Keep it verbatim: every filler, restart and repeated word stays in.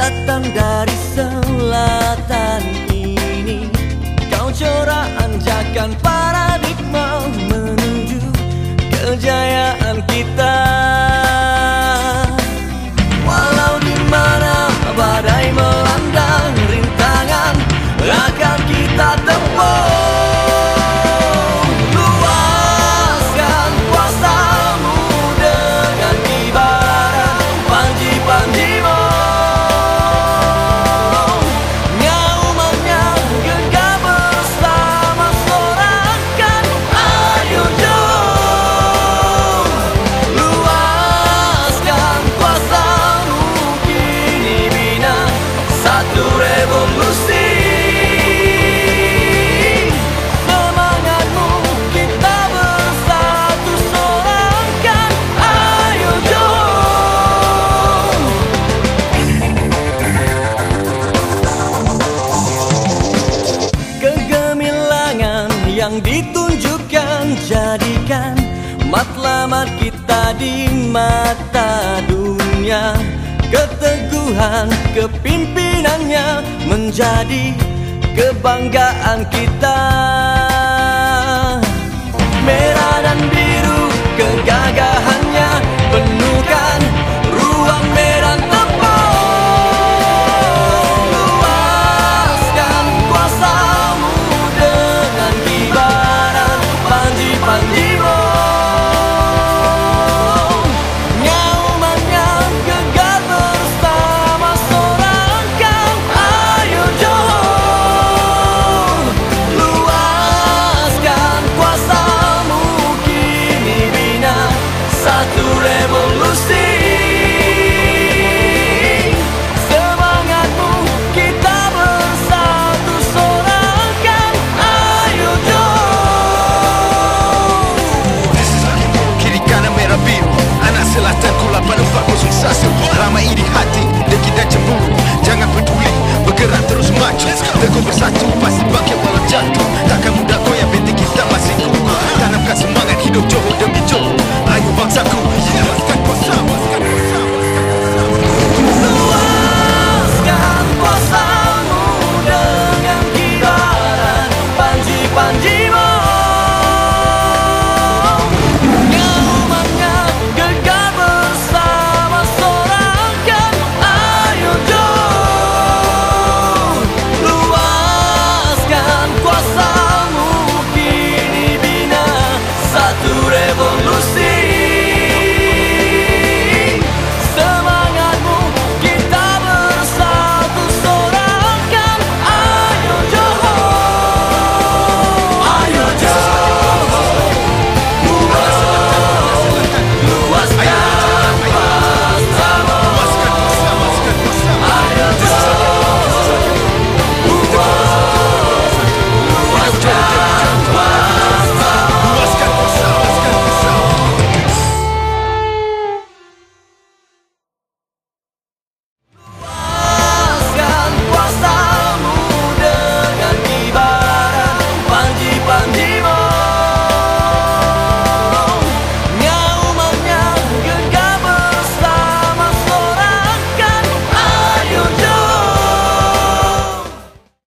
datang dari selatan ini, kau corak anjakan paradigma menuju kejayaan kita. Walau di mana badai melanda, rintangan akan kita tempuh. Luaskan kuasamu dengan kibaran panji-panjimu. Nyaumanya gegap bersama sorakan, ayo jom. Luaskan kuasamu, kini bina satu revolusi. Yang ditunjukkan jadikan matlamat kita di mata dunia. Keteguhan kepimpinannya menjadi kebanggaan kita. Merah dan biru kegagahannya penuhkan ruang medan tempur. Luaskan kuasamu dengan kibaran panji-panjimu. Nyaumannya gegap bersama sorakan, ayo jom. Luaskan kuasamu, kini bina satu revolusi. Semangatmu kita bersatu sorakan, ayo jom. Kiri kanan merah biru, anak selatan ku lapan empat kosong satu. Ramai iri hati, dengki dan cemburu, jangan peduli, bergerak terus maju. Teguh bersatu